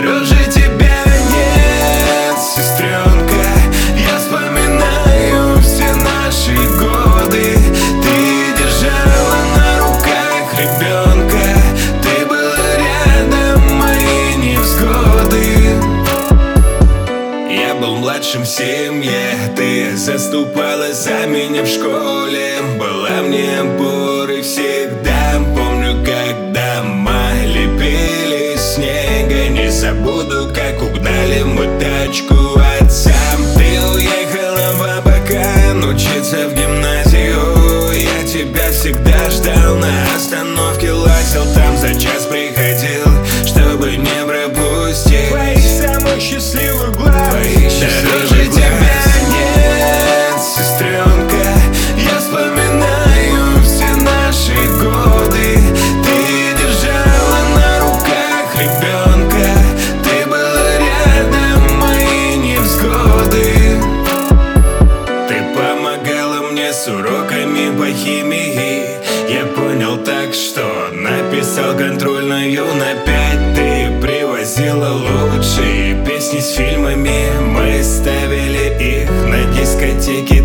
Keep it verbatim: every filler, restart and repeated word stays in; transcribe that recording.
уже тебя нет, сестренка. Я вспоминаю все наши годы. Ты держала на руках ребенка. Ты была рядом, мои невзгоды. Я был младшим в семье. Ты заступалась за меня в школе. Была мне опорой всегда. Помню, когда мы лепили из снега. Не забуду, как угнали мы тачку отца. Ты уехала в Абакан учиться в гимназию. Я тебя всегда ждал, на остановке лазил, там за час приходил, чтобы не пропустить твои самые счастливые глаза. Дороже тебя нет, сестренка. Я вспоминаю все наши годы. Ты держала на руках ребенка. Ты была рядом, мои невзгоды. Ты помогала мне с уроками по химии. Я понял так, что написал контрольную на пять. Ты привозила лучшие песни с фильмами. Мы ставили их на дискотеке.